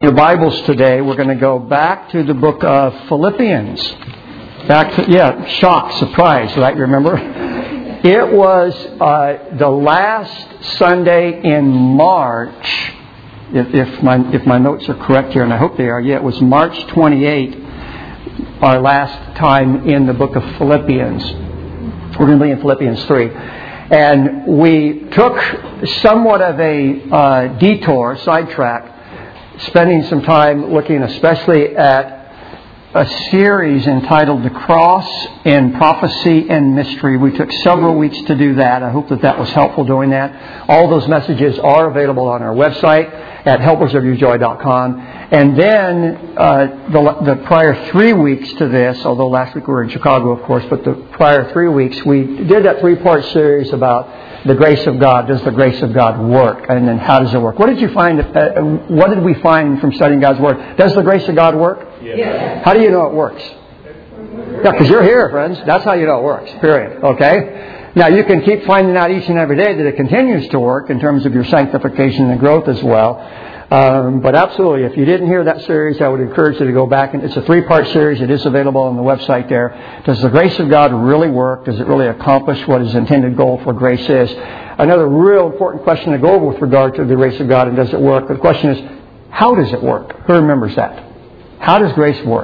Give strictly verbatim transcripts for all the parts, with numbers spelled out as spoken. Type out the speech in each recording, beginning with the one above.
Your Bibles today, we're going to go back to the book of Philippians. Back to, yeah, shock, surprise, right? Remember? It was uh, the last Sunday in March, if, if my if my notes are correct here, and I hope they are. Yeah, it was March twenty-eighth, our last time in the book of Philippians. We're going to be in Philippians three. And we took somewhat of a uh, detour, sidetrack, spending some time looking especially at a series entitled The Cross in Prophecy and Mystery. We took several weeks to do that. I hope that that was helpful doing that. All those messages are available on our website at helpers of your joy dot com. And then uh, the, the prior three weeks to this, although last week we were in Chicago, of course, but the prior three weeks, we did that three-part series about the grace of God. Does the grace of God work? And then how does it work? What did you find? Uh, what did we find from studying God's Word? Does the grace of God work? Yes. Yes. How do you know it works? Yeah, because you're here, friends. That's how you know it works. Period. Okay? Now, you can keep finding out each and every day that it continues to work in terms of your sanctification and growth as well. Um, but absolutely, if you didn't hear that series, I would encourage you to go back. And it's a three-part series. It is available on the website there. Does the grace of God really work? Does it really accomplish what His intended goal for grace is? Another real important question to go over with regard to the grace of God and does it work? The question is, how does it work? Who remembers that? How does grace work?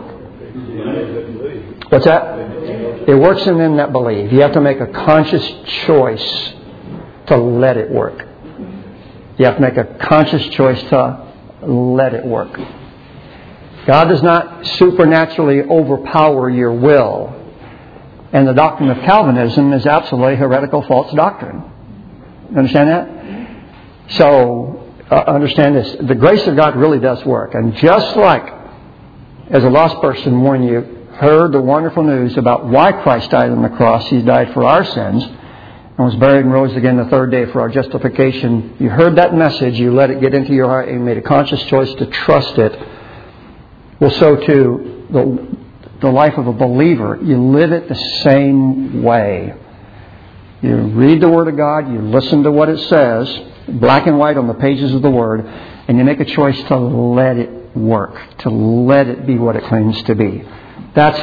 What's that? It works in them that believe. You have to make a conscious choice to let it work. You have to make a conscious choice to let it work. God does not supernaturally overpower your will. And the doctrine of Calvinism is absolutely heretical false doctrine. You understand that? So, uh, understand this. The grace of God really does work. And just like as a lost person when you heard the wonderful news about why Christ died on the cross, He died for our sins, and was buried and rose again the third day for our justification. You heard that message, you let it get into your heart, and you made a conscious choice to trust it. Well, so too, the, the life of a believer, you live it the same way. You read the Word of God, you listen to what it says, black and white on the pages of the Word, and you make a choice to let it work, to let it be what it claims to be. That's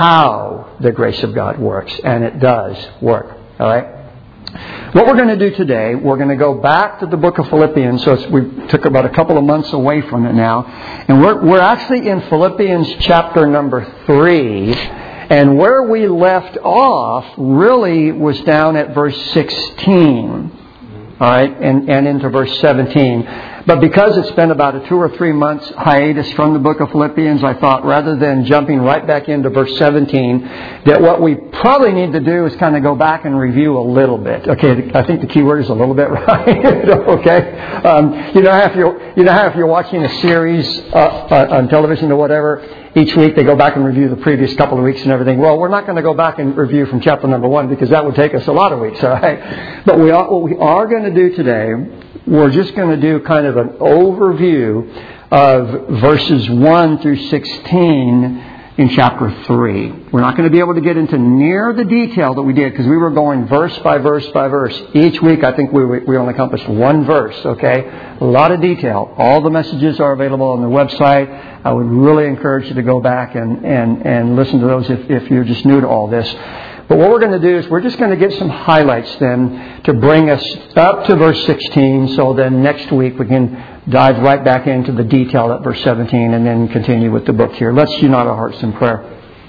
how the grace of God works, and it does work. All right? What we're going to do today, we're going to go back to the book of Philippians. So it's, we took about a couple of months away from it now. And we're, we're actually in Philippians chapter number three. And where we left off really was down at verse sixteen. All right, and, and into verse seventeen. But because it's been about a two or three months hiatus from the book of Philippians, I thought rather than jumping right back into verse seventeen, that what we probably need to do is kind of go back and review a little bit. Okay, I think the key word is a little bit, right? Okay, um, you know how if you're you know how if you're watching a series uh, uh, on television or whatever, each week they go back and review the previous couple of weeks and everything. Well, we're not going to go back and review from chapter number one because that would take us a lot of weeks, all right? But we are, what we are going to do today, we're just going to do kind of an overview of verses one through sixteen in chapter three. We're not going to be able to get into near the detail that we did because we were going verse by verse by verse. Each week I think we we only accomplished one verse, okay? A lot of detail. All the messages are available on the website. I would really encourage you to go back and, and, and listen to those if, if you're just new to all this. But what we're going to do is we're just going to get some highlights then to bring us up to verse sixteen. So then next week we can dive right back into the detail at verse seventeen and then continue with the book here. Let's unite our hearts in prayer.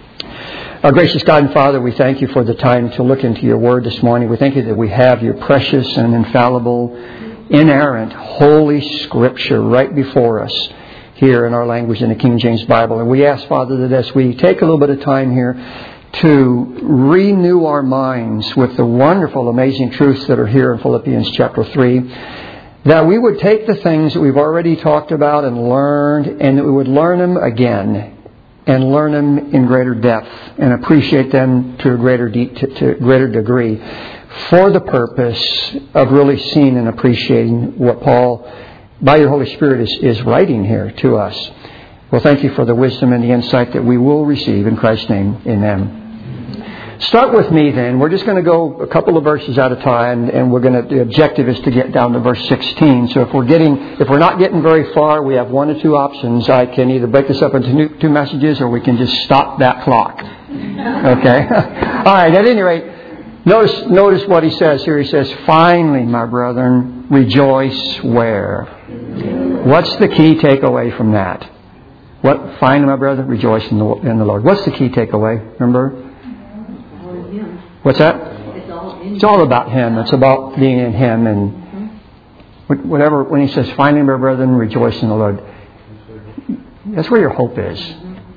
Our gracious God and Father, we thank You for the time to look into Your Word this morning. We thank You that we have Your precious and infallible, inerrant, holy Scripture right before us here in our language in the King James Bible. And we ask, Father, that as we take a little bit of time here to renew our minds with the wonderful, amazing truths that are here in Philippians chapter three, that we would take the things that we've already talked about and learned, and that we would learn them again, and learn them in greater depth, and appreciate them to a greater, de- to, to a greater degree, for the purpose of really seeing and appreciating what Paul, by Your Holy Spirit, is, is writing here to us. Well, thank You for the wisdom and the insight that we will receive in Christ's name. Amen. Start with me then. We're just going to go a couple of verses at a time, and we're going to, the objective is to get down to verse sixteen. So if we're getting, if we're not getting very far, we have one or two options. I can either break this up into two messages, or we can just stop that clock. Okay? All right, at any rate, notice, notice what he says here. He says, finally, my brethren, rejoice where? What's the key takeaway from that? What? Finally, my brethren, rejoice in the, in the Lord. What's the key takeaway? Remember? What's that? It's all, it's all about Him. It's about being in Him. And whatever, when he says, finally, my brethren, rejoice in the Lord, that's where your hope is.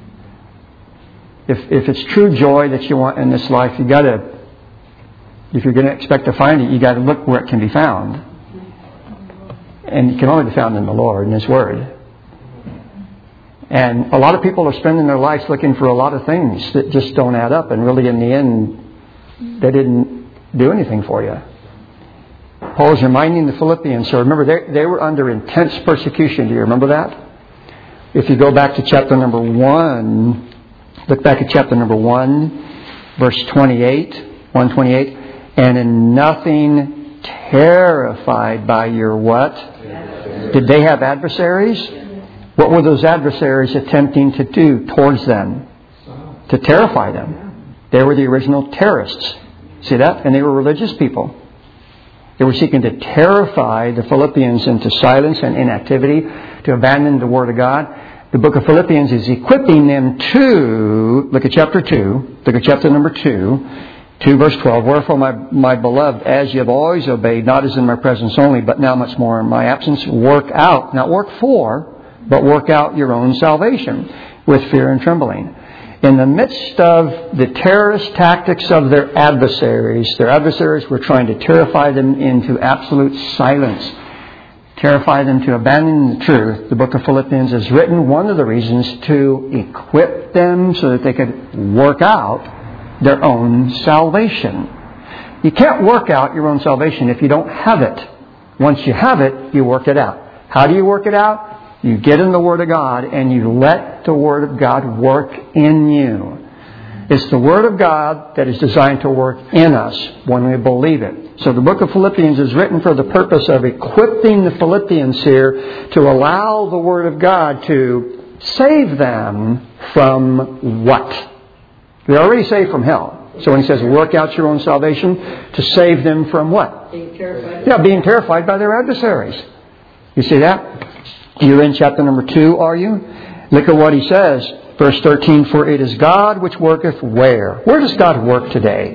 If if it's true joy that you want in this life, you got to, if you're going to expect to find it, you got to look where it can be found. And it can only be found in the Lord, in His Word. And a lot of people are spending their lives looking for a lot of things that just don't add up. And really, in the end, they didn't do anything for you. Paul is reminding the Philippians. So remember, they, they were under intense persecution. Do you remember that? If you go back to chapter number one, look back at chapter number one, verse twenty-eight, one twenty-eight. And in nothing terrified by your what? Did they have adversaries? What were those adversaries attempting to do towards them? To terrify them. They were the original terrorists. See that? And they were religious people. They were seeking to terrify the Philippians into silence and inactivity, to abandon the Word of God. The book of Philippians is equipping them to, look at chapter two, look at chapter number two, two verse twelve. Wherefore, my, my beloved, as you have always obeyed, not as in my presence only, but now much more in my absence, work out, not work for, but work out your own salvation with fear and trembling. In the midst of the terrorist tactics of their adversaries, their adversaries were trying to terrify them into absolute silence, terrify them to abandon the truth. The book of Philippians is written, one of the reasons, to equip them so that they could work out their own salvation. You can't work out your own salvation if you don't have it. Once you have it, you work it out. How do you work it out? You get in the Word of God and you let the Word of God work in you. It's the Word of God that is designed to work in us when we believe it. So the book of Philippians is written for the purpose of equipping the Philippians here to allow the Word of God to save them from what? They're already saved from hell. So when he says work out your own salvation, to save them from what? Being terrified. Yeah, being terrified by their adversaries. You see that? You're in chapter number two, are you? Look at what he says. Verse thirteen, for it is God which worketh where? Where does God work today?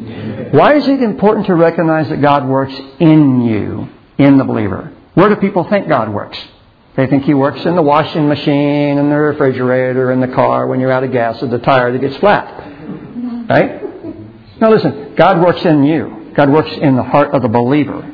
Why is it important to recognize that God works in you, in the believer? Where do people think God works? They think He works in the washing machine, in the refrigerator, in the car, when you're out of gas, or the tire that gets flat. Right? Now listen, God works in you. God works in the heart of the believer.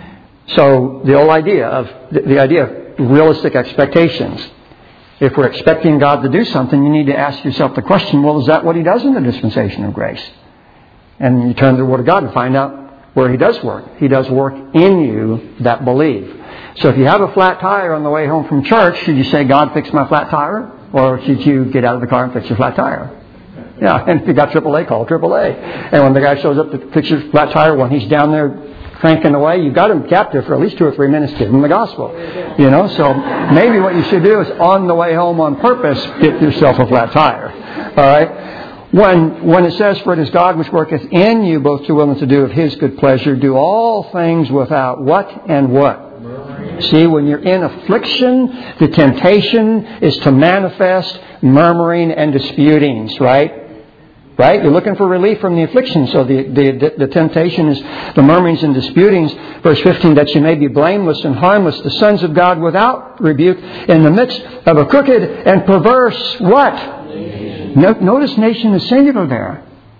So the whole idea of, the idea of realistic expectations. If we're expecting God to do something, you need to ask yourself the question, well, is that what He does in the dispensation of grace? And you turn to the Word of God and find out where He does work. He does work in you that believe. So if you have a flat tire on the way home from church, should you say, God, fix my flat tire? Or should you get out of the car and fix your flat tire? Yeah, and if you got triple A, call triple A. And when the guy shows up to fix your flat tire, when he's down there cranking away, you've got him captive for at least two or three minutes, give him the gospel. You know, so maybe what you should do is on the way home on purpose, get yourself a flat tire. All right? When when it says, for it is God which worketh in you both to will and to do of His good pleasure, do all things without what and what? Murmuring. See, when you're in affliction, the temptation is to manifest murmuring and disputings, right? Right? You're looking for relief from the affliction. So the, the, the temptation is the murmurings and disputings. Verse fifteen, that you may be blameless and harmless, the sons of God without rebuke, in the midst of a crooked and perverse what? No, notice nation is singular there.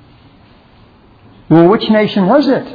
Well, which nation was it?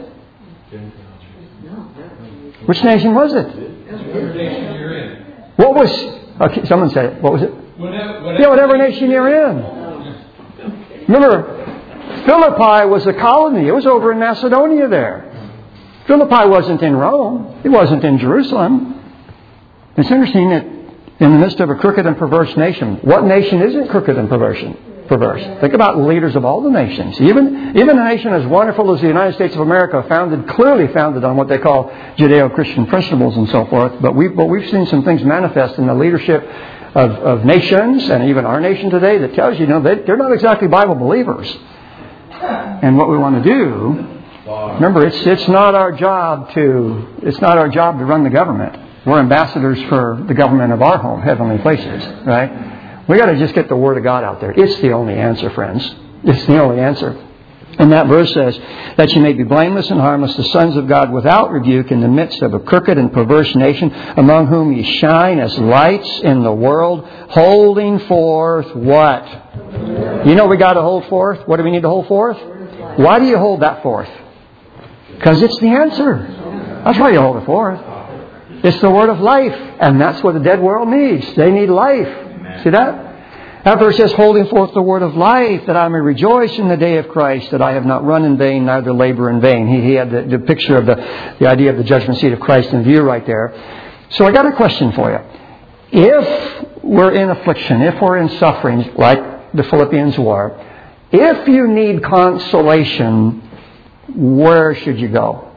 Which nation was it? Whatever nation you're in. What was... Okay, someone said it. What was it? Whatever, whatever yeah, whatever nation you're in. Remember, Philippi was a colony. It was over in Macedonia there. Philippi wasn't in Rome. It wasn't in Jerusalem. It's interesting that in the midst of a crooked and perverse nation, what nation isn't crooked and perverse? perverse. Think about leaders of all the nations. Even, even a nation as wonderful as the United States of America, founded, clearly founded on what they call Judeo-Christian principles and so forth. But we've, but we've seen some things manifest in the leadership of, of nations, and even our nation today, that tells you, you know, they, they're not exactly Bible believers. And what we want to do, remember, it's it's not our job to it's not our job to run the government. We're ambassadors for the government of our home, heavenly places, right? We got to just get the Word of God out there. It's the only answer, friends. It's the only answer. And that verse says, that you may be blameless and harmless, the sons of God without rebuke in the midst of a crooked and perverse nation, among whom ye shine as lights in the world, holding forth what? You know we got to hold forth. What do we need to hold forth? Why do you hold that forth? Because it's the answer. That's why you hold it forth. It's the word of life. And that's what the dead world needs. They need life. See that? That verse says, holding forth the word of life, that I may rejoice in the day of Christ, that I have not run in vain, neither labor in vain. He, he had the, the picture of the, the idea of the judgment seat of Christ in view right there. So I got a question for you. If we're in affliction, if we're in suffering, like the Philippians were, if you need consolation, where should you go?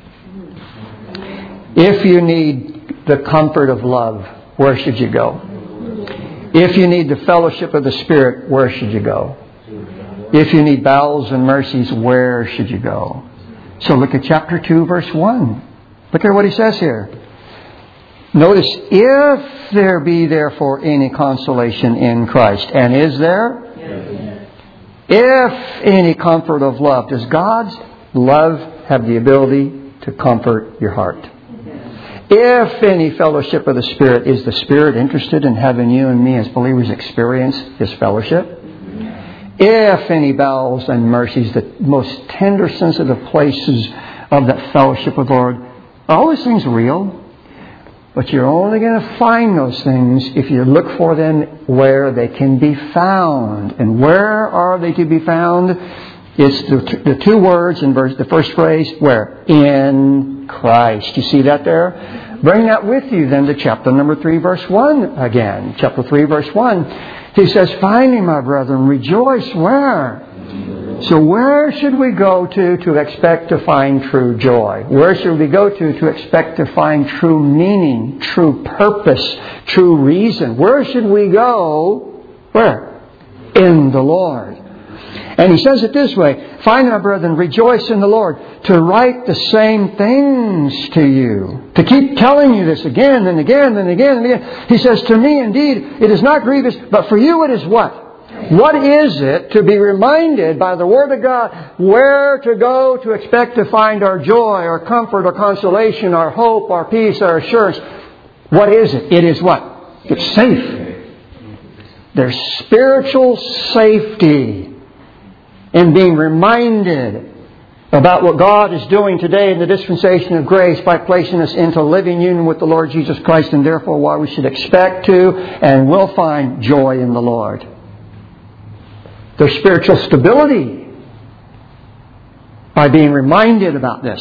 If you need the comfort of love, where should you go? If you need the fellowship of the Spirit, where should you go? If you need bowels and mercies, where should you go? So look at chapter two, verse one. Look at what he says here. Notice, if there be therefore any consolation in Christ. And is there? Yes. If any comfort of love. Does God's love have the ability to comfort your heart? If any fellowship of the Spirit, is the Spirit interested in having you and me as believers experience His fellowship? If any bowels and mercies, the most tender, sensitive places of that fellowship with the Lord, are all those things real? But you're only going to find those things if you look for them where they can be found. And where are they to be found? It's the, the two words in verse, the first phrase, where? In Christ. You see that there? Bring that with you then to chapter number three, verse one again. Chapter three, verse one. He says, finally, my brethren, rejoice where? So where should we go to to expect to find true joy? Where should we go to to expect to find true meaning, true purpose, true reason? Where should we go? Where? In the Lord. And he says it this way, finally, my brethren, rejoice in the Lord. To write the same things to you. To keep telling you this again and again and again and again. He says, to me indeed, it is not grievous, but for you it is what? What is it to be reminded by the Word of God where to go to expect to find our joy, our comfort, our consolation, our hope, our peace, our assurance? What is it? It is what? It's safe. There's spiritual safety in being reminded about what God is doing today in the dispensation of grace by placing us into living union with the Lord Jesus Christ, and therefore why we should expect to and will find joy in the Lord. There's spiritual stability by being reminded about this.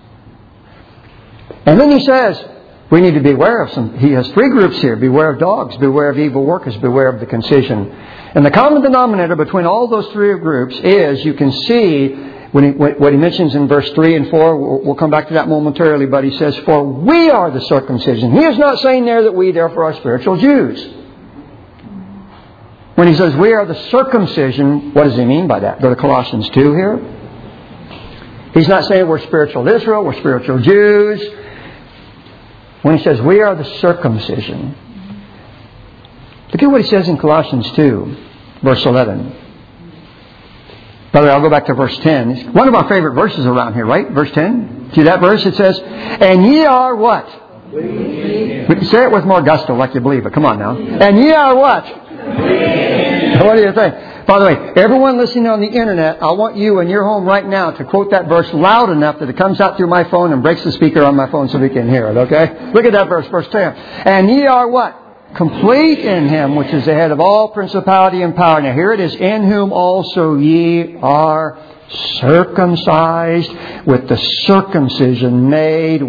And then he says, we need to beware of some, he has three groups here. Beware of dogs, beware of evil workers, beware of the concision. And the common denominator between all those three groups is, you can see, when he, what he mentions in verse three and four, we'll, we'll come back to that momentarily, but he says, for we are the circumcision. He is not saying there that we therefore are spiritual Jews. When he says we are the circumcision, what does he mean by that? Go to Colossians two here. He's not saying we're spiritual Israel, we're spiritual Jews. When he says we are the circumcision, look at what he says in Colossians two, verse eleven. By the way, I'll go back to verse ten. It's one of our favorite verses around here, right? Verse ten. See that verse? It says, and ye are what? We can say it with more gusto like you believe it. Come on now. And ye are what? What do you think? By the way, everyone listening on the internet, I want you in your home right now to quote that verse loud enough that it comes out through my phone and breaks the speaker on my phone so we can hear it, okay? Look at that verse, verse ten. And ye are what? Complete in Him, which is the head of all principality and power. Now here it is, in whom also ye are circumcised with the circumcision made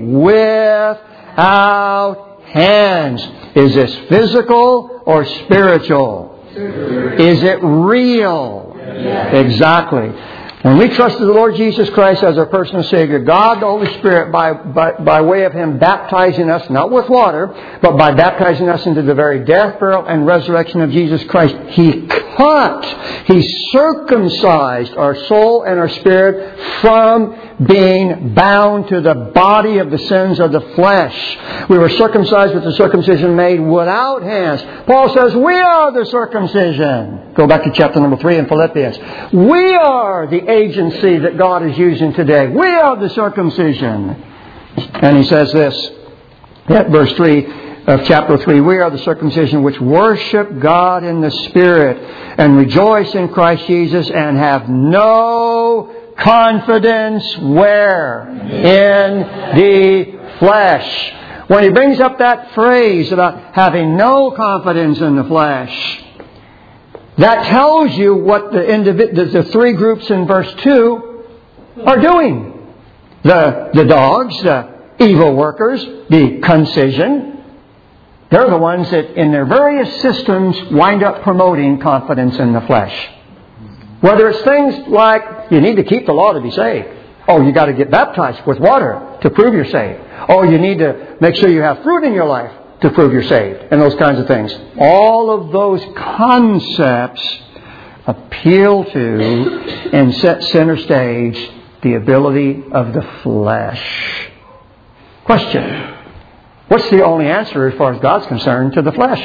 without hands. Is this physical or spiritual? Is it real? Exactly. When we trusted the Lord Jesus Christ as our personal Savior, God the Holy Spirit, by, by, by way of Him baptizing us, not with water, but by baptizing us into the very death, burial, and resurrection of Jesus Christ, He cut, He circumcised our soul and our spirit from being bound to the body of the sins of the flesh. We were circumcised with the circumcision made without hands. Paul says, we are the circumcision. Go back to chapter number three in Philippians. We are the agency that God is using today. We are the circumcision. And he says this at verse three of chapter three. We are the circumcision which worship God in the Spirit and rejoice in Christ Jesus and have no confidence where? In the flesh. When he brings up that phrase about having no confidence in the flesh, that tells you what the, individ- the three groups in verse two are doing. The, the dogs, the evil workers, the concision. They're the ones that in their various systems wind up promoting confidence in the flesh. Whether it's things like you need to keep the law to be saved. Oh, you got to get baptized with water to prove you're saved. Oh, you need to make sure you have fruit in your life to prove you're saved. And those kinds of things. All of those concepts appeal to and set center stage the ability of the flesh. Question. What's the only answer as far as God's concerned to the flesh?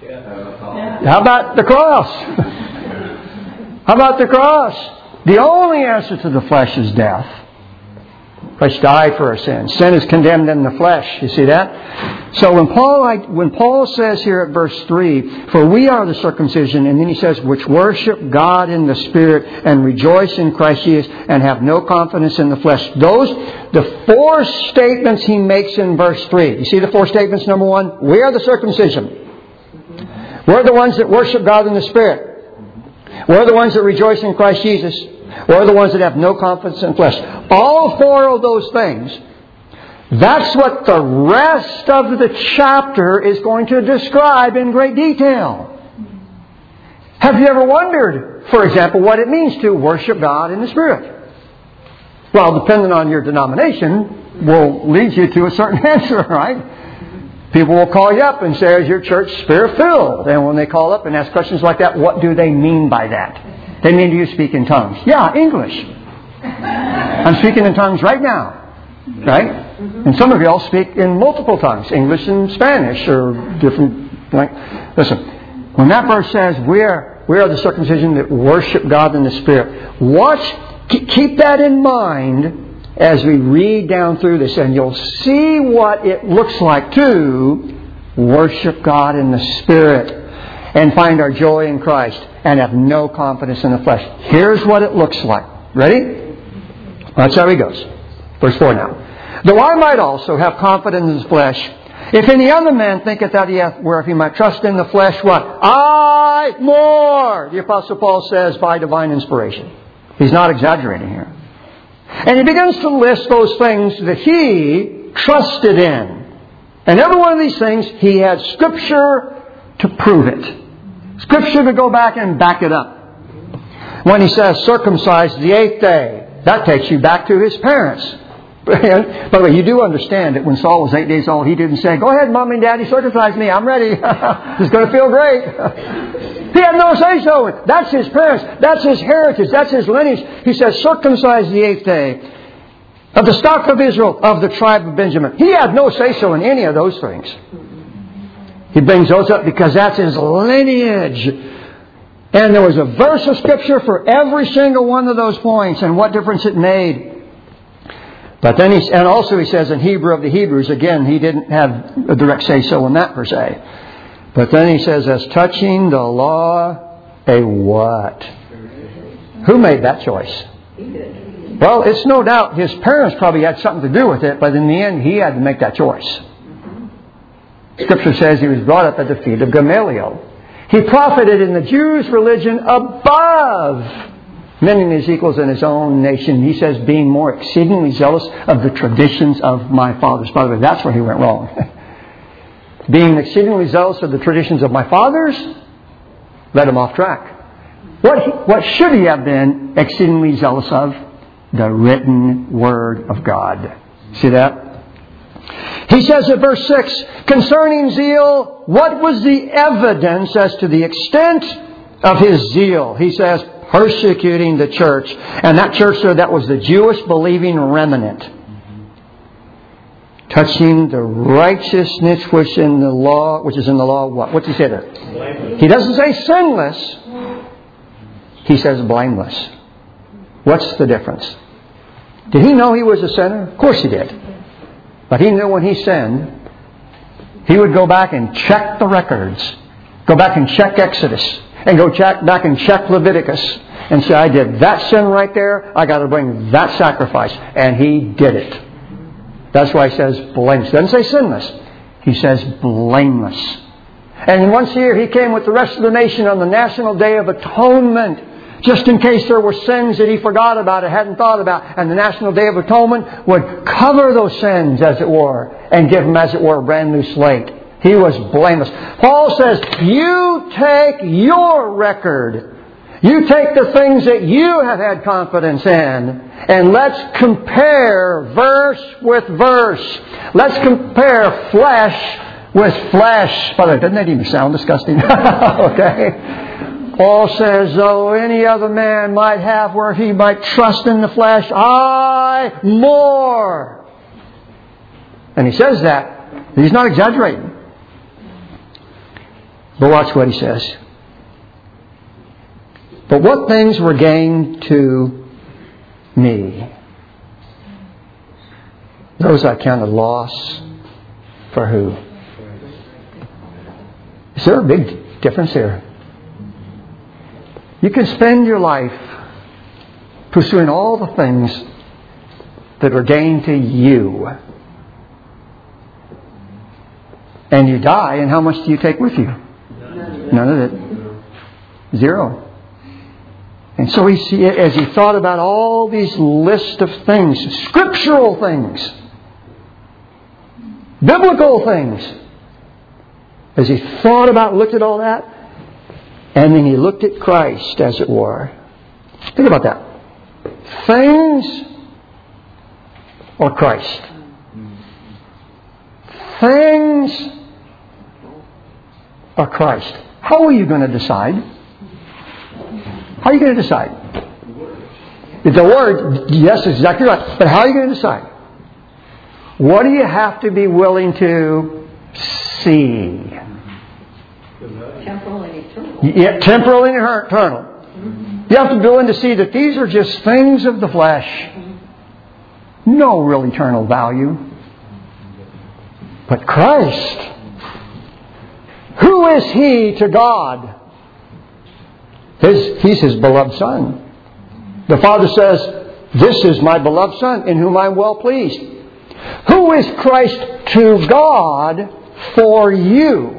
How about the cross? How about the cross? The only answer to the flesh is death. Christ died for our sins. Sin is condemned in the flesh. You see that? So when Paul when Paul says here at verse three, for we are the circumcision, and then he says, which worship God in the Spirit and rejoice in Christ Jesus and have no confidence in the flesh. Those, the four statements he makes in verse three. You see the four statements? Number one, we are the circumcision. We're the ones that worship God in the Spirit. We're the ones that rejoice in Christ Jesus. We're the ones that have no confidence in flesh. All four of those things, that's what the rest of the chapter is going to describe in great detail. Have you ever wondered, for example, what it means to worship God in the Spirit? Well, depending on your denomination, will lead you to a certain answer, right? People will call you up and say, is your church Spirit-filled? And when they call up and ask questions like that, what do they mean by that? They mean, do you speak in tongues? Yeah, English. I'm speaking in tongues right now. Right? And some of you all speak in multiple tongues. English and Spanish or different... Like, listen, when that verse says, we are, we are the circumcision that worship God in the Spirit, watch, keep that in mind as we read down through this, and you'll see what it looks like to worship God in the Spirit and find our joy in Christ and have no confidence in the flesh. Here's what it looks like. Ready? That's how he goes. Verse four now. Though I might also have confidence in the flesh, if any other man thinketh that he hath whereof he might trust in the flesh, what? I more, the Apostle Paul says, by divine inspiration. He's not exaggerating here. And he begins to list those things that he trusted in. And every one of these things, he had Scripture to prove it. Scripture to go back and back it up. When he says circumcised the eighth day, that takes you back to his parents. And, by the way, you do understand that when Saul was eight days old, he didn't say, go ahead, Mom and Daddy, circumcise me. I'm ready. It's going to feel great. He had no say-so. That's his parents. That's his heritage. That's his lineage. He says, circumcise the eighth day of the stock of Israel, of the tribe of Benjamin. He had no say-so in any of those things. He brings those up because that's his lineage. And there was a verse of Scripture for every single one of those points and what difference it made. But then he, and also he says in Hebrew of the Hebrews, again, he didn't have a direct say-so in that per se. But then he says, as touching the law, a what? Who made that choice? Well, it's no doubt his parents probably had something to do with it, but in the end, he had to make that choice. Scripture says he was brought up at the feet of Gamaliel. He profited in the Jews' religion above many of his equals in his own nation. He says, being more exceedingly zealous of the traditions of my fathers. By the way, that's where he went wrong. Being exceedingly zealous of the traditions of my fathers. led him off track. What, he, what should he have been exceedingly zealous of? The written Word of God. See that? He says in verse six, concerning zeal, what was the evidence as to the extent of his zeal? He says, persecuting the church. And that church there, that was the Jewish believing remnant. Touching the righteousness which in the law, which is in the law, what? What's he say there? Blameless. He doesn't say sinless. He says blameless. What's the difference? Did he know he was a sinner? Of course he did. But he knew when he sinned, he would go back and check the records. Go back and check Exodus. And go check back and check Leviticus. And say, I did that sin right there. I got to bring that sacrifice. And he did it. That's why he says blameless. He doesn't say sinless. He says blameless. And once a year he came with the rest of the nation on the National Day of Atonement. Just in case there were sins that he forgot about or hadn't thought about. And the National Day of Atonement would cover those sins, as it were, and give them, as it were, a brand new slate. He was blameless. Paul says, you take your record. You take the things that you have had confidence in, and let's compare verse with verse. Let's compare flesh with flesh. Brother, doesn't that even sound disgusting? Okay. Paul says, though any other man might have where he might trust in the flesh, I more. And he says that. He's not exaggerating. But watch what he says. But what things were gained to me, those I counted loss for who? Is there a big difference here? You can spend your life pursuing all the things that are gained to you. And you die, and how much do you take with you? None of it. Zero. And so he, as he thought about all these lists of things, scriptural things, biblical things, as he thought about, looked at all that, and then he looked at Christ, as it were. Think about that. Things or Christ? Things or Christ? How are you going to decide? How are you going to decide? The Word, yes, exactly right. But how are you going to decide? What do you have to be willing to see? Temporal and eternal. Yeah, temporal and eternal. Mm-hmm. You have to be willing to see that these are just things of the flesh. Mm-hmm. No real eternal value. But Christ, who is He to God? His, he's His beloved Son. The Father says, this is my beloved Son in whom I'm well pleased. Who is Christ to God for you?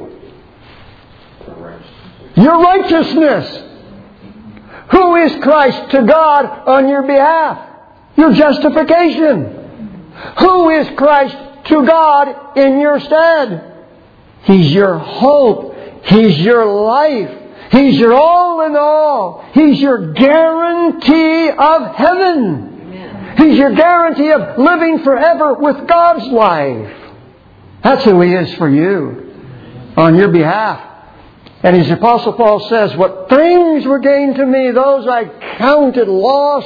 Your righteousness. Who is Christ to God on your behalf? Your justification. Who is Christ to God in your stead? He's your hope. He's your life. He's your all in all. He's your guarantee of heaven. Amen. He's your guarantee of living forever with God's life. That's who He is for you, on your behalf. And as the Apostle Paul says, what things were gained to me, those I counted loss.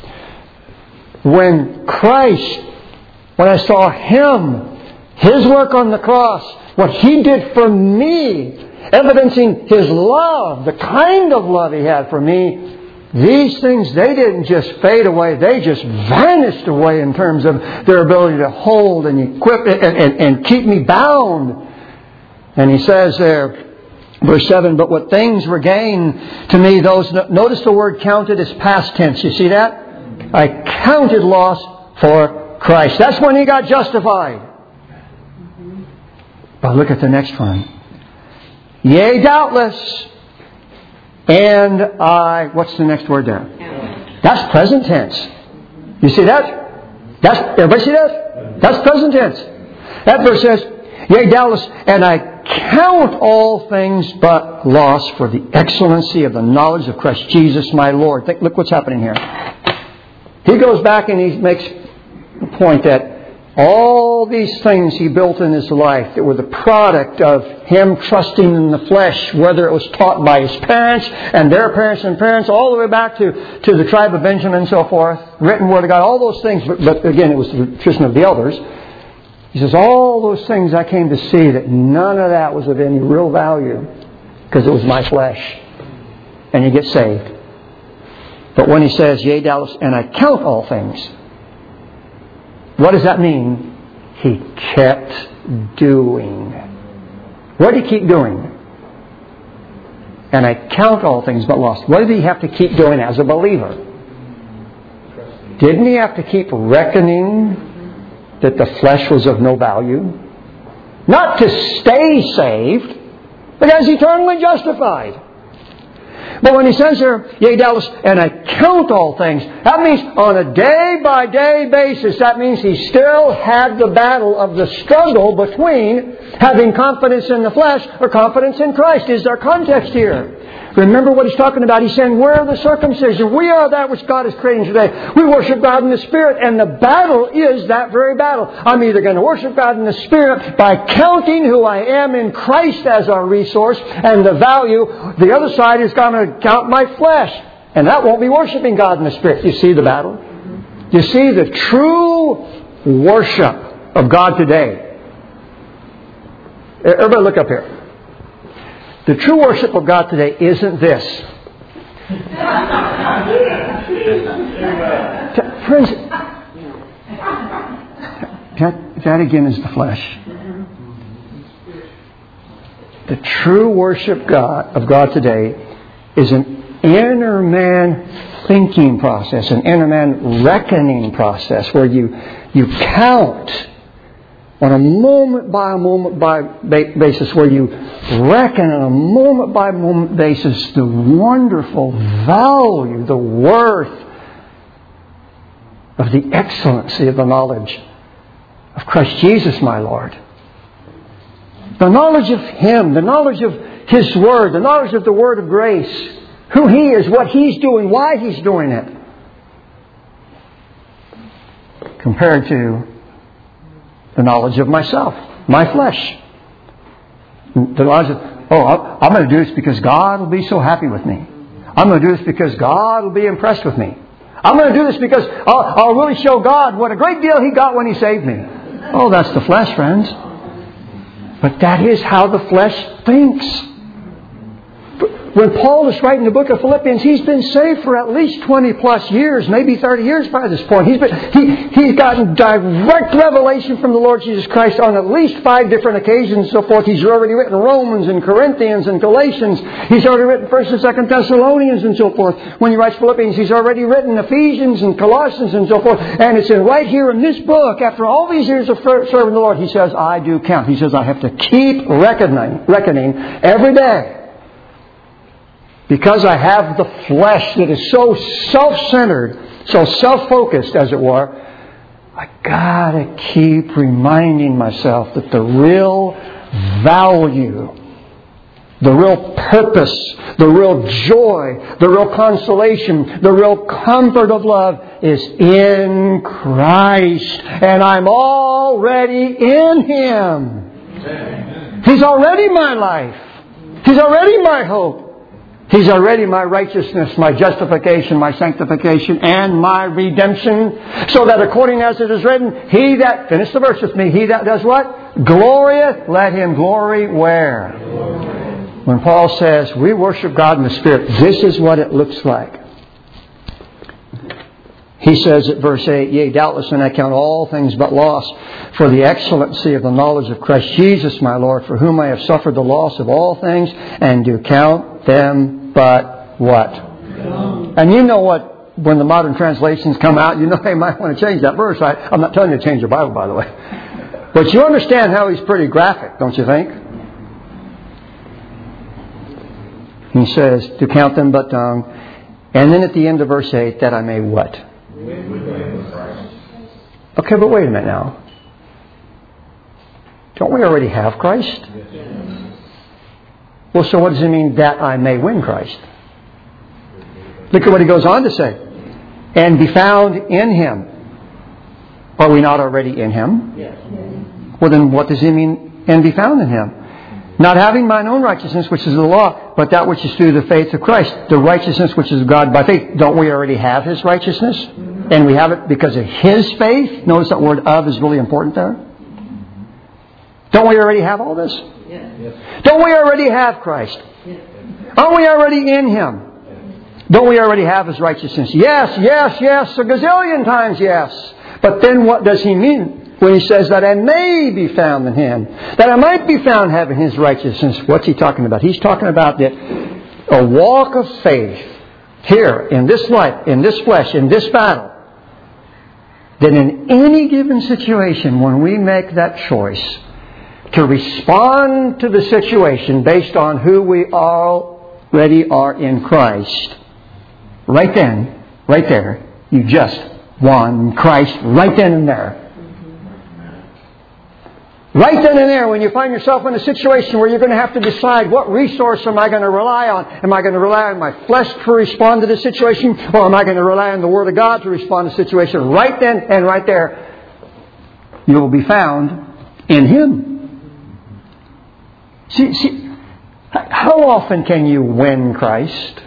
When Christ, when I saw Him, His work on the cross, what He did for me, evidencing His love, the kind of love He had for me, these things, they didn't just fade away. They just vanished away in terms of their ability to hold and equip and, and, and keep me bound. And he says there, verse seven, but what things were gained to me, those, notice the word counted is past tense. You see that? I counted loss for Christ. That's when He got justified. But look at the next one. Yea, doubtless. And I... What's the next word there? That's present tense. You see that? That's, everybody see that? That's present tense. That verse says, yea, doubtless, and I count all things but loss for the excellency of the knowledge of Christ Jesus my Lord. Think, look what's happening here. He goes back and he makes the point that all these things he built in his life that were the product of him trusting in the flesh, whether it was taught by his parents and their parents and parents, all the way back to, to the tribe of Benjamin and so forth, written Word of God, all those things, but, but again, it was the tradition of the elders. He says, all those things I came to see that none of that was of any real value because it was my flesh. And you get saved. But when he says, yea, doubtless, and I count all things, what does that mean? He kept doing. What did he keep doing? And I count all things but loss. What did he have to keep doing as a believer? Didn't he have to keep reckoning that the flesh was of no value? Not to stay saved, but as eternally justified. But when he says here, yea, doubtless, and I count all things, that means on a day-by-day basis, that means he still had the battle of the struggle between having confidence in the flesh or confidence in Christ. Is there context here? Remember what he's talking about. He's saying, we're the circumcision. We are that which God is creating today. We worship God in the Spirit, and the battle is that very battle. I'm either going to worship God in the Spirit by counting who I am in Christ as our resource and the value. The other side is going to count my flesh. And that won't be worshiping God in the Spirit. You see the battle? You see the true worship of God today. Everybody look up here. The true worship of God today isn't this. Friends, that, that again is the flesh. The true worship God of God today is an inner man thinking process, an inner man reckoning process where you, you count on a moment by moment by basis, where you reckon on a moment by moment basis the wonderful value, the worth of the excellency of the knowledge of Christ Jesus my Lord. The knowledge of Him, the knowledge of His Word, the knowledge of the Word of grace, who He is, what He's doing, why He's doing it, compared to the knowledge of myself, my flesh. The knowledge of, oh, I'm going to do this because God will be so happy with me. I'm going to do this because God will be impressed with me. I'm going to do this because I'll, I'll really show God what a great deal He got when He saved me. Oh, that's the flesh, friends. But that is how the flesh thinks. When Paul is writing the book of Philippians, he's been saved for at least twenty plus years, maybe thirty years by this point. He's been, he, he's gotten direct revelation from the Lord Jesus Christ on at least five different occasions and so forth. He's already written Romans and Corinthians and Galatians. He's already written First and Second Thessalonians and so forth. When he writes Philippians, he's already written Ephesians and Colossians and so forth. And it's in right here in this book, after all these years of serving the Lord, he says, I do count. He says, I have to keep reckoning, reckoning every day. Because I have the flesh that is so self-centered, so self-focused, as it were, I gotta keep reminding myself that the real value, the real purpose, the real joy, the real consolation, the real comfort of love is in Christ. And I'm already in Him. Amen. He's already my life. He's already my hope. He's already my righteousness, my justification, my sanctification, and my redemption. So that according as it is written, he that, finish the verse with me, he that does what? Glorieth, let him glory where? Glory. When Paul says, we worship God in the Spirit, this is what it looks like. He says at verse eight, yea, doubtless, and I count all things but loss for the excellency of the knowledge of Christ Jesus my Lord, for whom I have suffered the loss of all things, and do count them but what? And you know what, when the modern translations come out, you know they might want to change that verse. I, I'm not telling you to change your Bible, by the way. But you understand how he's pretty graphic, don't you think? He says, to count them but dung. And then at the end of verse eight, that I may what? Okay, but wait a minute now. Don't we already have Christ? Well, so what does it mean that I may win Christ? Look at what he goes on to say. And be found in Him. Are we not already in Him? Yes. Well, then what does he mean, and be found in Him? Not having mine own righteousness, which is the law, but that which is through the faith of Christ. The righteousness which is God by faith. Don't we already have His righteousness? And we have it because of His faith? Notice that word of is really important there. Don't we already have all this? Yes. Don't we already have Christ? Yes. Aren't we already in Him? Don't we already have His righteousness? Yes, yes, yes, a gazillion times yes. But then what does He mean when He says that I may be found in Him? That I might be found having His righteousness. What's He talking about? He's talking about that a walk of faith here, in this life, in this flesh, in this battle. That in any given situation, when we make that choice to respond to the situation based on who we already are in Christ, right then, right there, you just won Christ right then and there. Right then and there, when you find yourself in a situation where you're going to have to decide what resource am I going to rely on? Am I going to rely on my flesh to respond to the situation? Or am I going to rely on the Word of God to respond to the situation? Right then and right there, you will be found in Him. See, see, how often can you win Christ?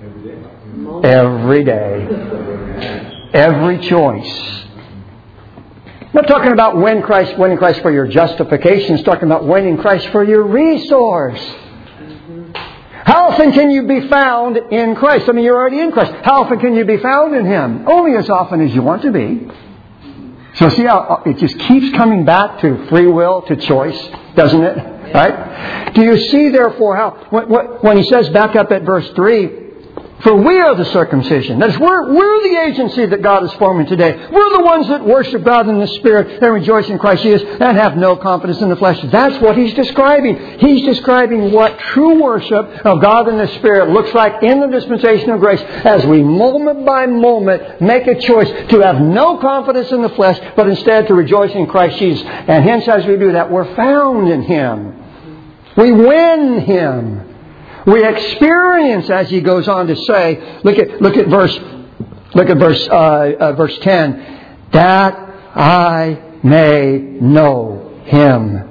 Every day. Every choice. I'm not talking about win Christ, winning Christ for your justification. It's talking about winning Christ for your resource. How often can you be found in Christ? I mean, you're already in Christ. How often can you be found in Him? Only as often as you want to be. So see how it just keeps coming back to free will, to choice, doesn't it? Right? Do you see, therefore, how when he says back up at verse three, for we are the circumcision. That is, we're, we're the agency that God is forming today. We're the ones that worship God in the Spirit and rejoice in Christ Jesus and have no confidence in the flesh. That's what he's describing. He's describing what true worship of God in the Spirit looks like in the dispensation of grace as we moment by moment make a choice to have no confidence in the flesh, but instead to rejoice in Christ Jesus. And hence, as we do that, we're found in Him. We win Him. We experience, as he goes on to say, look at look at verse look at verse uh, uh, verse ten, that I may know Him.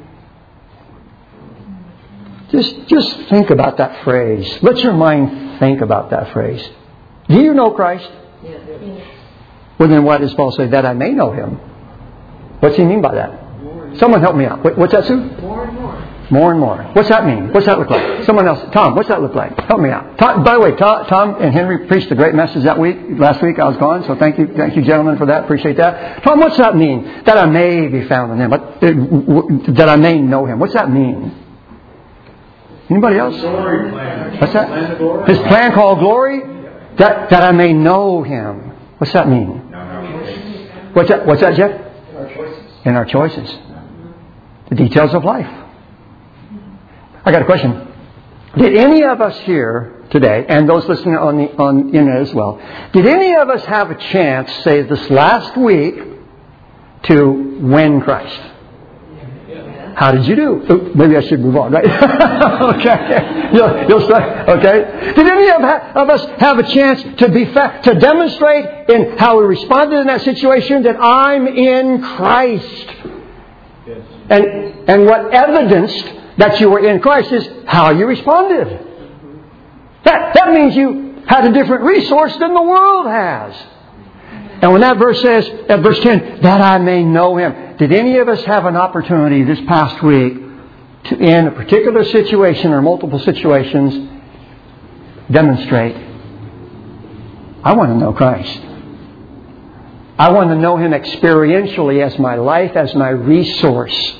Just just think about that phrase. Let your mind think about that phrase. Do you know Christ? Yes. Well, then what does Paul say? That I may know Him. What's he mean by that? Someone help me out. What's that, Sue? More and more. More and more. What's that mean? What's that look like? Someone else. Tom, what's that look like? Help me out. Tom, by the way, Tom, Tom and Henry preached a great message that week. Last week I was gone, so thank you, thank you, gentlemen, for that. Appreciate that. Tom, what's that mean? That I may be found in Him. But, uh, that I may know Him. What's that mean? Anybody else? Glory plan. What's that? His plan called glory? That that I may know Him. What's that mean? What's that? What's that, Jeff? In our choices. In our choices. The details of life. I got a question. Did any of us here today, and those listening on the on internet as well, did any of us have a chance, say this last week, to win Christ? How did you do? Oh, maybe I should move on, right? Okay. You'll, you'll start. Okay. Did any of, of us have a chance to be fa- to demonstrate in how we responded in that situation that I'm in Christ? Yes. And and what evidenced that you were in Christ is how you responded. That that means you had a different resource than the world has. And when that verse says, at verse ten, that I may know Him. Did any of us have an opportunity this past week to, in a particular situation or multiple situations, demonstrate, I want to know Christ. I want to know Him experientially as my life, as my resource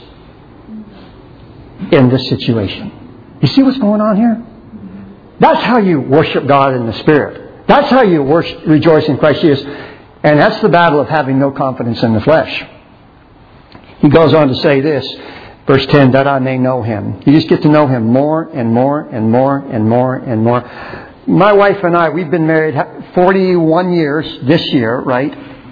in this situation. You see what's going on here? That's how you worship God in the Spirit. That's how you worship, rejoice in Christ Jesus. And that's the battle of having no confidence in the flesh. He goes on to say this, verse ten, that I may know Him. You just get to know Him more and more and more and more and more. My wife and I, we've been married forty-one years this year, right?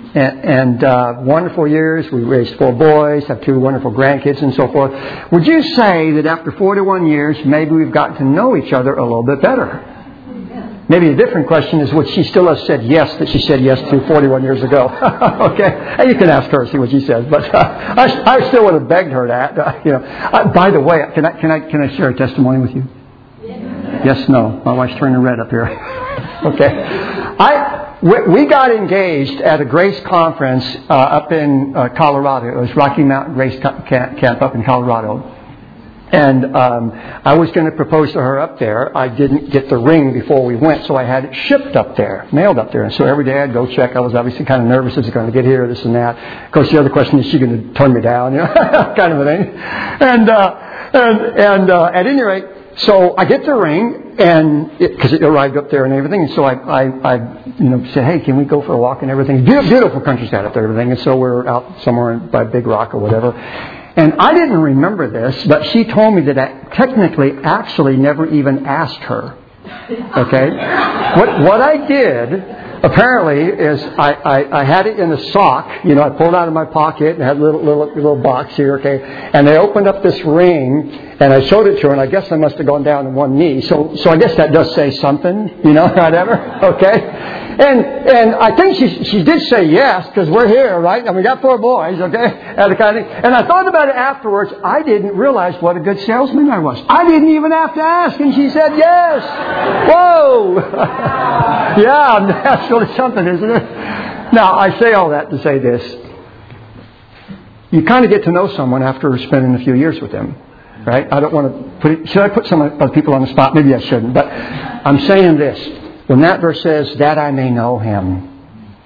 and, and uh, wonderful years. We raised four boys, have two wonderful grandkids, and so forth. Would you say that after forty-one years, maybe we've gotten to know each other a little bit better? Maybe a different question is, would she still have said yes that she said yes to forty-one years ago? Okay, and you can ask her, see what she says. But uh, I, I still would have begged her that. Uh, you know. Uh, by the way, can I can I can I share a testimony with you? Yeah. Yes, no. My wife's turning red up here. Okay, I we, we got engaged at a Grace conference uh, up in uh, Colorado. It was Rocky Mountain Grace Camp up in Colorado. And um, I was going to propose to her up there. I didn't get the ring before we went, so I had it shipped up there, mailed up there. And so every day I'd go check. I was obviously kind of nervous. Is it going to get here, this and that? Of course, the other question is, is she going to turn me down? You know, kind of a thing. And uh, and and uh, at any rate, so I get the ring, and because it, it arrived up there and everything. And so I, I, I, you know, said, hey, can we go for a walk and everything? Beautiful, beautiful countryside up there and everything. And so we're out somewhere by Big Rock or whatever. And I didn't remember this, but she told me that I technically actually never even asked her. Okay? What what I did, apparently, is I, I, I had it in a sock. You know, I pulled it out of my pocket and had a little, little, little box here, okay? And they opened up this ring, and I showed it to her, and I guess I must have gone down on one knee. So so I guess that does say something, you know, whatever, okay? And and I think she she did say yes, because we're here, right? And we got four boys, okay? And, the kind of, and I thought about it afterwards. I didn't realize what a good salesman I was. I didn't even have to ask, and she said yes. Whoa! Yeah, that's really something, isn't it? Now, I say all that to say this. You kind of get to know someone after spending a few years with them, right? I don't want to put it... Should I put some other people on the spot? Maybe I shouldn't. But I'm saying this. When that verse says, that I may know Him,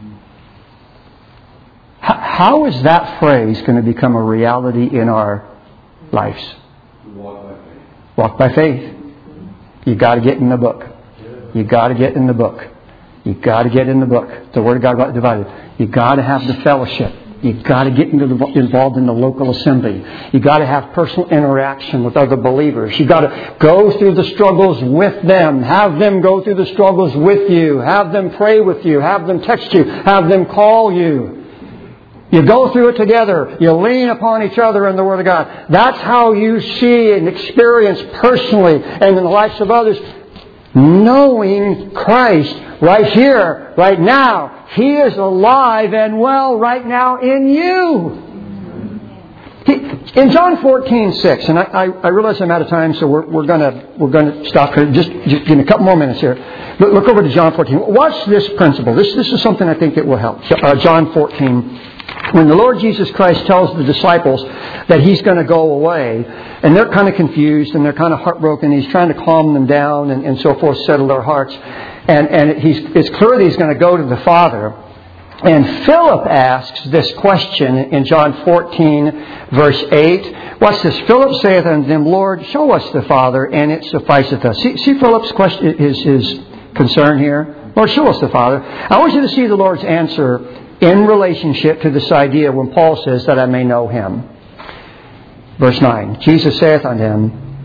how is that phrase going to become a reality in our lives? Walk by faith. Walk by faith. You got to get in the book. You got to get in the book. You got to get in the book. The Word of God got divided. You got to have the fellowship. You've got to get into the, involved in the local assembly. You've got to have personal interaction with other believers. You've got to go through the struggles with them. Have them go through the struggles with you. Have them pray with you. Have them text you. Have them call you. You go through it together. You lean upon each other in the Word of God. That's how you see and experience personally and in the lives of others, knowing Christ right here, right now. He is alive and well right now in you. He, in John fourteen six, and I, I, I realize I'm out of time, so we're, we're gonna we're gonna stop here. Just, just give me a couple more minutes here. Look, look over to John fourteen. Watch this principle. This this is something I think that will help. Uh, John fourteen. When the Lord Jesus Christ tells the disciples that He's going to go away, and they're kind of confused and they're kind of heartbroken, He's trying to calm them down and, and so forth, settle their hearts. And, and he's, it's clear that He's going to go to the Father. And Philip asks this question in John fourteen, verse eight. Watch this. Philip saith unto them, Lord, show us the Father, and it sufficeth us. See, see Philip's question, his, his concern here? Lord, show us the Father. I want you to see the Lord's answer in relationship to this idea when Paul says that I may know Him. Verse nine. Jesus saith unto him,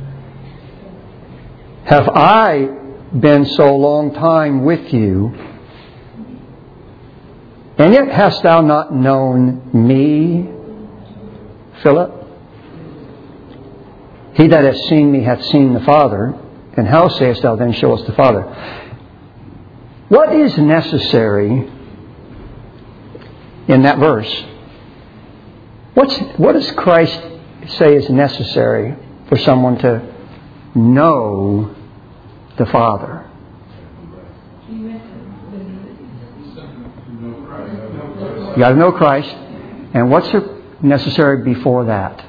have I been so long time with you, and yet hast thou not known me, Philip? He that hath seen me hath seen the Father, and how sayest thou then, show us the Father? What is necessary in that verse? What's, what does Christ say is necessary for someone to know the Father? You got to know Christ. And what's necessary before that?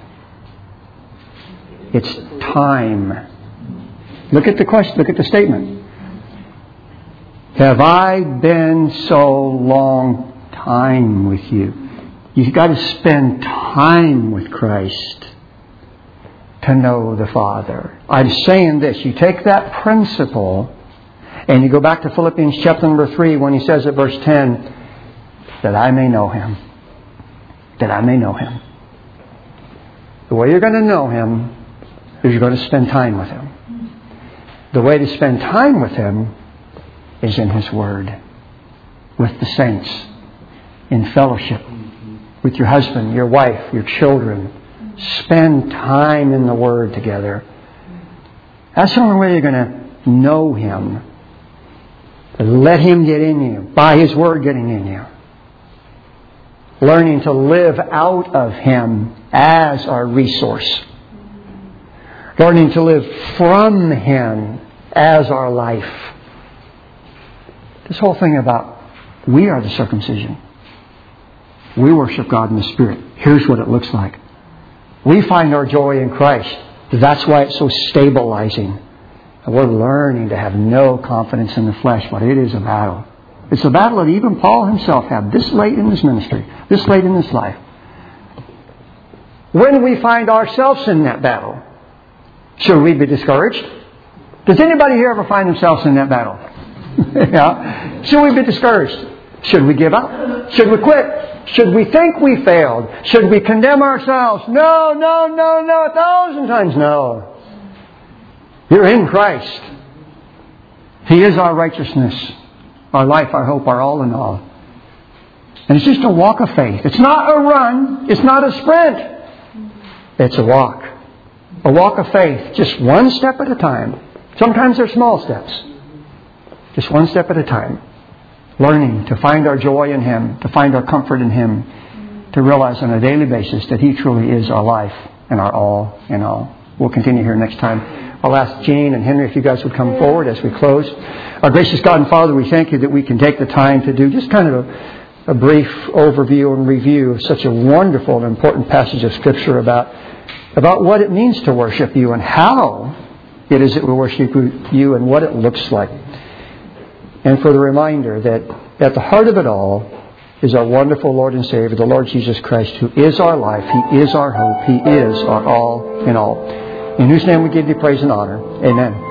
It's time. Look at the question. Look at the statement. Have I been so long time with you? You've got to spend time with Christ to know the Father. I'm saying this. You take that principle and you go back to Philippians chapter number three when he says at verse ten, that I may know Him. That I may know Him. The way you're going to know Him is you're going to spend time with Him. The way to spend time with Him is in His Word. With the saints. in fellowship with your husband, your wife, your children. Spend time in the Word together. That's the only way you're going to know Him. Let Him get in you, by His Word getting in you. Learning to live out of Him as our resource. Learning to live from Him as our life. This whole thing about we are the circumcision. We worship God in the Spirit. Here's what it looks like. We find our joy in Christ. That's why it's so stabilizing. And we're learning to have no confidence in the flesh, but it is a battle. It's a battle that even Paul himself had this late in his ministry, this late in his life. When we find ourselves in that battle, should we be discouraged? Does anybody here ever find themselves in that battle? Yeah. Should we be discouraged? Should we give up? Should we quit? Should we think we failed? Should we condemn ourselves? No, no, no, no, a thousand times no. You're in Christ. He is our righteousness, our life, our hope, our all in all. And it's just a walk of faith. It's not a run. It's not a sprint. It's a walk. A walk of faith. Just one step at a time. Sometimes they're small steps. Just one step at a time. Learning to find our joy in Him, to find our comfort in Him, to realize on a daily basis that He truly is our life and our all in all. We'll continue here next time. I'll ask Jean and Henry if you guys would come forward as we close. Our gracious God and Father, we thank You that we can take the time to do just kind of a, a brief overview and review of such a wonderful and important passage of Scripture about, about what it means to worship You and how it is that we worship You and what it looks like. And for the reminder that at the heart of it all is our wonderful Lord and Savior, the Lord Jesus Christ, who is our life, He is our hope, He is our all in all. In whose name we give You praise and honor. Amen.